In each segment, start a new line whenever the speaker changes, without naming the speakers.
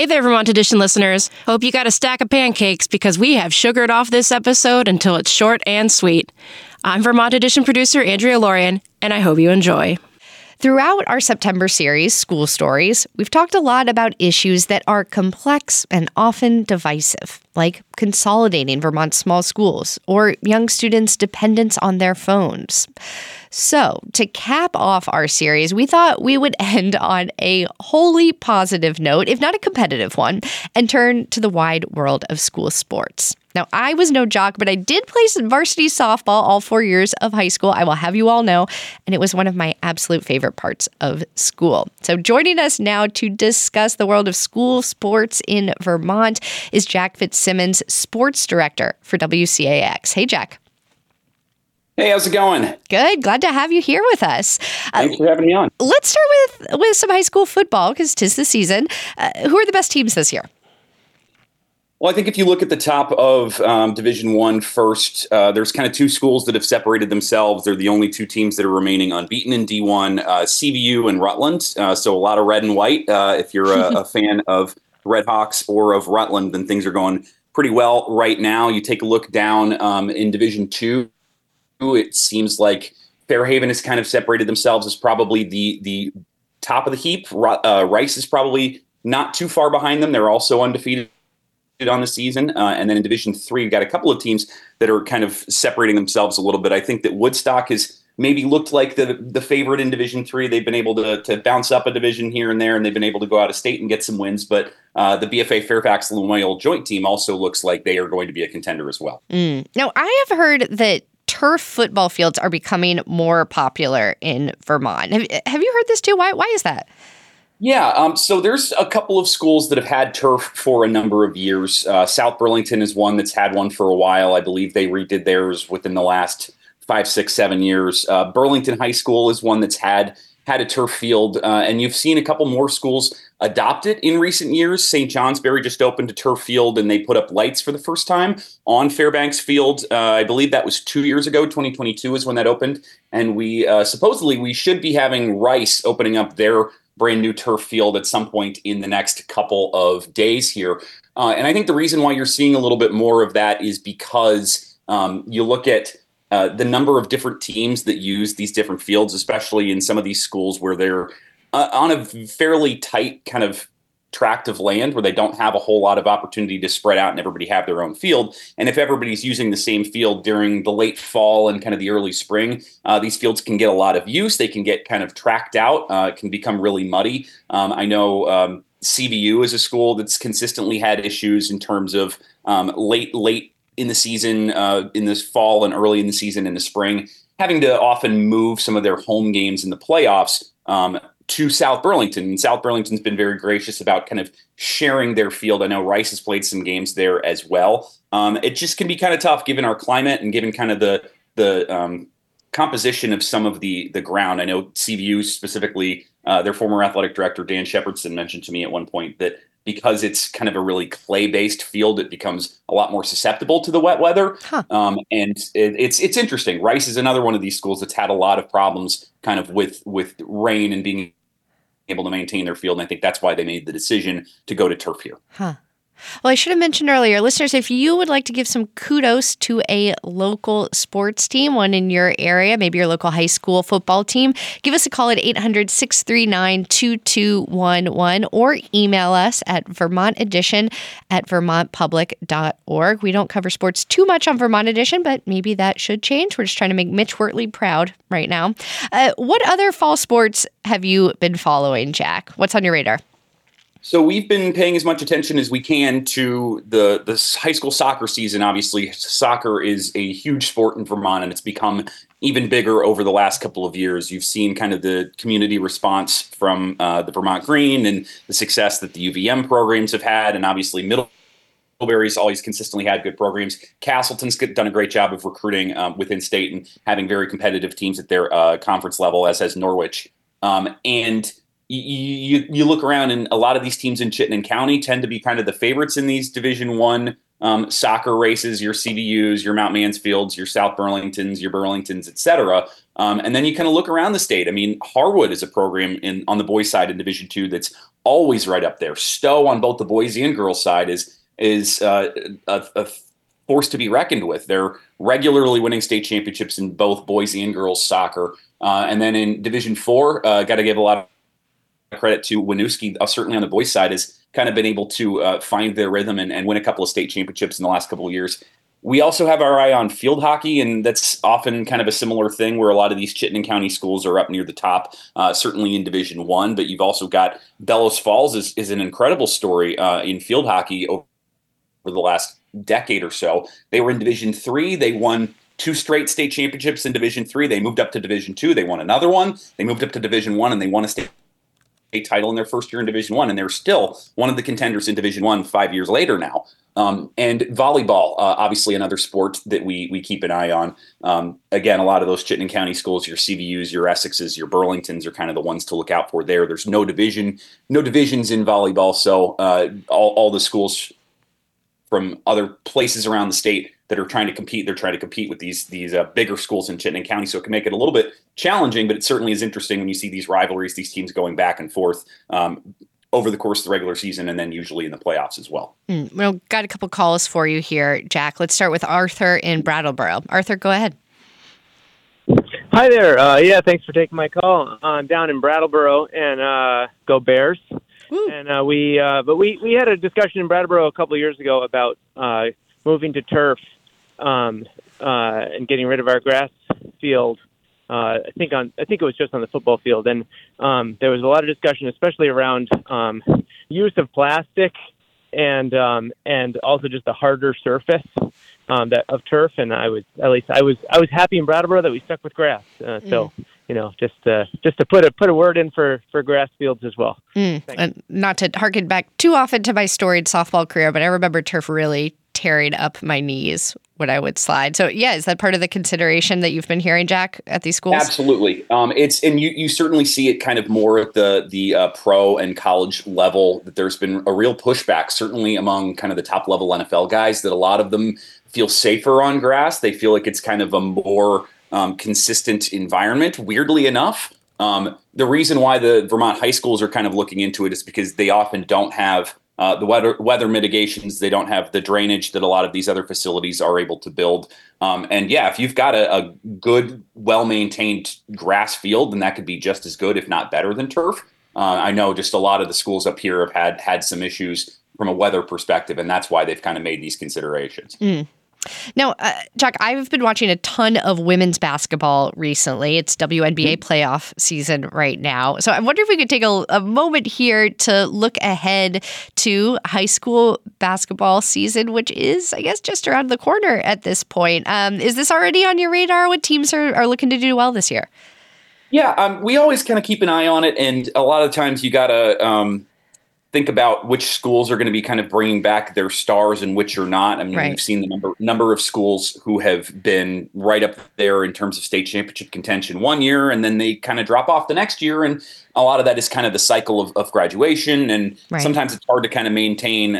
Hey there, Vermont Edition listeners. Hope you got a stack of pancakes because we have sugared off this episode until it's short and sweet. I'm Vermont Edition producer Andrea Lorian, and I hope you enjoy.
Throughout our September series, School Stories, we've talked a lot about issues that are complex and often divisive, like consolidating Vermont's small schools or young students' dependence on their phones. So, to cap off our series, we thought we would end on a wholly positive note, if not a competitive one, and turn to the wide world of school sports. Now, I was no jock, but I did play some varsity softball all 4 years of high school, I will have you all know, and it was one of my absolute favorite parts of school. So joining us now to discuss the world of school sports in Vermont is Jack Fitzsimmons, sports director for WCAX. Hey, Jack.
Hey, how's it going?
Good. Glad to have you here with us.
Thanks for having me on.
Let's start with some high school football because 'tis the season. Who are the best teams this year?
Well, I think if you look at the top of Division I first, there's kind of two schools that have separated themselves. They're the only two teams that are remaining unbeaten in D1, CVU and Rutland. So a lot of red and white. If you're a fan of Red Hawks or of Rutland, then things are going pretty well right now. You take a look down in Division II. It seems like Fairhaven has kind of separated themselves as probably the top of the heap. Rice is probably not too far behind them. They're also undefeated on the season. And then in Division III, you've got a couple of teams that are kind of separating themselves a little bit. I think that Woodstock has maybe looked like the favorite in Division III. They've been able to bounce up a division here and there, and they've been able to go out of state and get some wins. But the BFA Fairfax Lamoille joint team also looks like they are going to be a contender as well.
Now, I have heard that turf football fields are becoming more popular in Vermont. Have you heard this too? Why is that?
Yeah, so there's a couple of schools that have had turf for a number of years. South Burlington is one that's had one for a while. I believe they redid theirs within the last 5, 6, 7 years. Burlington High School is one that's had a turf field, and you've seen a couple more schools adopt it in recent years. St. Johnsbury just opened a turf field, and they put up lights for the first time on Fairbanks Field. I believe that was 2 years ago. 2022 is when that opened, and we supposedly we should be having Rice opening up their brand new turf field at some point in the next couple of days here. And I think the reason why you're seeing a little bit more of that is because you look at the number of different teams that use these different fields, especially in some of these schools where they're on a fairly tight kind of tract of land where they don't have a whole lot of opportunity to spread out and everybody have their own field. And if everybody's using the same field during the late fall and kind of the early spring, these fields can get a lot of use. They can get kind of tracked out. It can become really muddy. I know CVU is a school that's consistently had issues in terms of late in the season, in this fall and early in the season in the spring, having to often move some of their home games in the playoffs to South Burlington. And South Burlington's been very gracious about kind of sharing their field. I know Rice has played some games there as well. It just can be kind of tough given our climate and given kind of the composition of some of the ground. I know CVU specifically, their former athletic director, Dan Shepherdson, mentioned to me at one point that because it's kind of a really clay-based field, it becomes a lot more susceptible to the wet weather. And it's interesting. Rice is another one of these schools that's had a lot of problems kind of with rain and being able to maintain their field. And I think that's why they made the decision to go to turf here.
Well, I should have mentioned earlier, listeners, if you would like to give some kudos to a local sports team, one in your area, maybe your local high school football team, give us a call at 800-639-2211 or email us at vermontedition@vermontpublic.org. We don't cover sports too much on Vermont Edition, but maybe that should change. We're just trying to make Mitch Wortley proud right now. What other fall sports have you been following, Jack? What's on your radar?
So we've been paying as much attention as we can to the high school soccer season. Obviously, soccer is a huge sport in Vermont, and it's become even bigger over the last couple of years. You've seen kind of the community response from the Vermont Green and the success that the UVM programs have had, and obviously Middlebury's always consistently had good programs. Castleton's done a great job of recruiting within state and having very competitive teams at their conference level, as has Norwich. And you look around, and a lot of these teams in Chittenden County tend to be kind of the favorites in these Division I soccer races, your CVUs, your Mount Mansfields, your South Burlingtons, your Burlingtons, et cetera. And then you kind of look around the state. I mean, Harwood is a program on the boys' side in Division II that's always right up there. Stowe on both the boys and girls side is a force to be reckoned with. They're regularly winning state championships in both boys and girls soccer. And then in Division 4, got to give a lot of credit to Winooski, certainly on the boys side, has kind of been able to find their rhythm and win a couple of state championships in the last couple of years. We also have our eye on field hockey, and that's often kind of a similar thing where a lot of these Chittenden County schools are up near the top, certainly in Division 1, but you've also got Bellows Falls is an incredible story in field hockey over the last decade or so. They were in Division 3. They won 2 straight state championships in Division 3. They moved up to Division 2. They won another one. They moved up to Division 1, and they won a state title in their first year in Division 1, and they're still one of the contenders in Division 1 5 years later now. And volleyball, obviously another sport that we keep an eye on. Again, a lot of those Chittenden County schools, your CVUs, your Essexes, your Burlingtons are kind of the ones to look out for there. There's no divisions in volleyball, so all the schools from other places around the state that are trying to compete, they're trying to compete with these bigger schools in Chittenden County, so it can make it a little bit challenging, but it certainly is interesting when you see these rivalries, these teams going back and forth over the course of the regular season and then usually in the playoffs as well.
Well, got a couple calls for you here, Jack. Let's start with Arthur in Brattleboro. Arthur, go ahead.
Hi there. Thanks for taking my call. I'm down in Brattleboro, and go Bears. Woo. And we had a discussion in Brattleboro a couple of years ago about moving to turf and getting rid of our grass field. I think it was just on the football field, and there was a lot of discussion, especially around use of plastic and also just the harder surface of turf. And I was happy in Brattleboro that we stuck with grass. So just to put a word in for grass fields as well.
And not to harken back too often to my storied softball career, but I remember turf really tearing up my knees when I would slide. So is that part of the consideration that you've been hearing, Jack, at these schools?
Absolutely. You certainly see it kind of more at the pro and college level, that there's been a real pushback, certainly among kind of the top level NFL guys, that a lot of them feel safer on grass. They feel like it's kind of a more consistent environment, weirdly enough. The reason why the Vermont high schools are kind of looking into it is because they often don't have the weather mitigations. They don't have the drainage that a lot of these other facilities are able to build. If you've got a good, well-maintained grass field, then that could be just as good, if not better, than turf. I know just a lot of the schools up here have had some issues from a weather perspective, and that's why they've kind of made these considerations.
Now, Jack, I've been watching a ton of women's basketball recently. It's WNBA playoff season right now. So I wonder if we could take a moment here to look ahead to high school basketball season, which is, I guess, just around the corner at this point. Is this already on your radar? What teams are looking to do well this year?
Yeah, we always kind of keep an eye on it. And a lot of times you got to think about which schools are going to be kind of bringing back their stars and which are not. I mean, We've seen the number of schools who have been right up there in terms of state championship contention one year, and then they kind of drop off the next year. And a lot of that is kind of the cycle of graduation. And sometimes it's hard to kind of maintain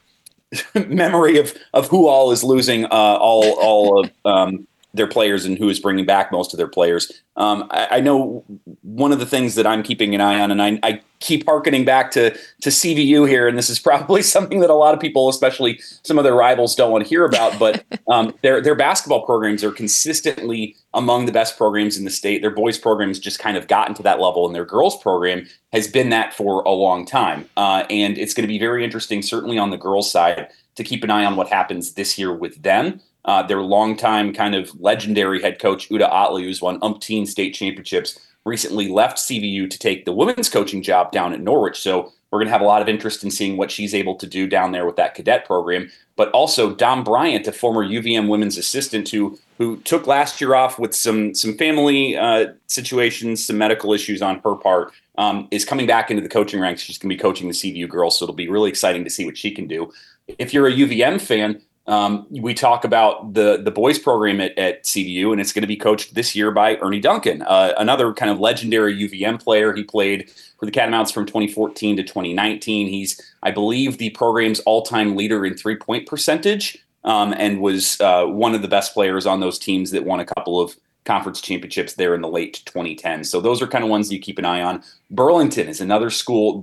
memory of who all is losing all of their players and who is bringing back most of their players. I know one of the things that I'm keeping an eye on, and I keep hearkening back to CVU here, and this is probably something that a lot of people, especially some of their rivals, don't want to hear about, but their basketball programs are consistently among the best programs in the state. Their boys programs just kind of gotten to that level, and their girls program has been that for a long time. And it's going to be very interesting, certainly on the girls' side, to keep an eye on what happens this year with them. Their longtime kind of legendary head coach, Uda Otley, who's won umpteen state championships, recently left CVU to take the women's coaching job down at Norwich. So we're going to have a lot of interest in seeing what she's able to do down there with that cadet program. But also Dom Bryant, a former UVM women's assistant who took last year off with some family situations, some medical issues on her part, is coming back into the coaching ranks. She's going to be coaching the CVU girls, so it'll be really exciting to see what she can do. If you're a UVM fan, we talk about the boys program at CVU, and it's going to be coached this year by Ernie Duncan, another kind of legendary UVM player. He played for the Catamounts from 2014 to 2019. He's, I believe, the program's all-time leader in three-point percentage, and was one of the best players on those teams that won a couple of conference championships there in the late 2010s. So those are kind of ones you keep an eye on. Burlington is another school that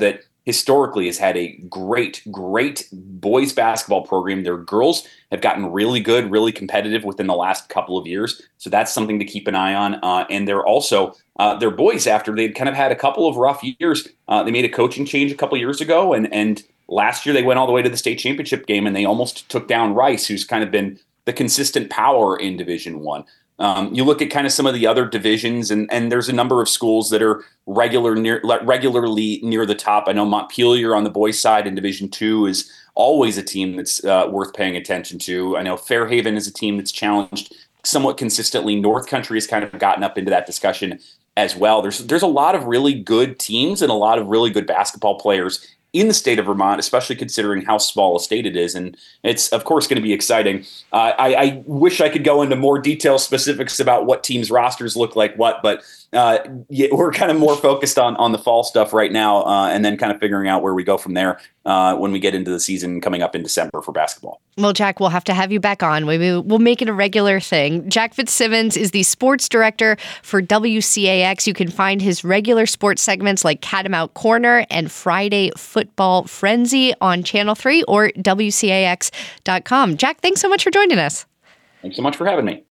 historically has had a great boys basketball program. Their girls have gotten really good, really competitive within the last couple of years. So that's something to keep an eye on. And they're also their boys, after they'd kind of had a couple of rough years, they made a coaching change a couple of years ago. And last year they went all the way to the state championship game, and they almost took down Rice, who's kind of been the consistent power in Division I. You look at kind of some of the other divisions, and there's a number of schools that are regularly near the top. I know Montpelier on the boys' side in Division II is always a team that's worth paying attention to. I know Fairhaven is a team that's challenged somewhat consistently. North Country has kind of gotten up into that discussion as well. There's a lot of really good teams and a lot of really good basketball players in the state of Vermont, especially considering how small a state it is. And it's, of course, going to be exciting. I wish I could go into more detailed specifics about what teams' rosters look like but we're kind of more focused on the fall stuff right now, and then kind of figuring out where we go from there when we get into the season coming up in December for basketball.
Well, Jack, we'll have to have you back on. Maybe we'll make it a regular thing. Jack Fitzsimmons is the sports director for WCAX. You can find his regular sports segments like Catamount Corner and Friday Football Frenzy on Channel 3 or WCAX.com. Jack, thanks so much for joining us.
Thanks so much for having me.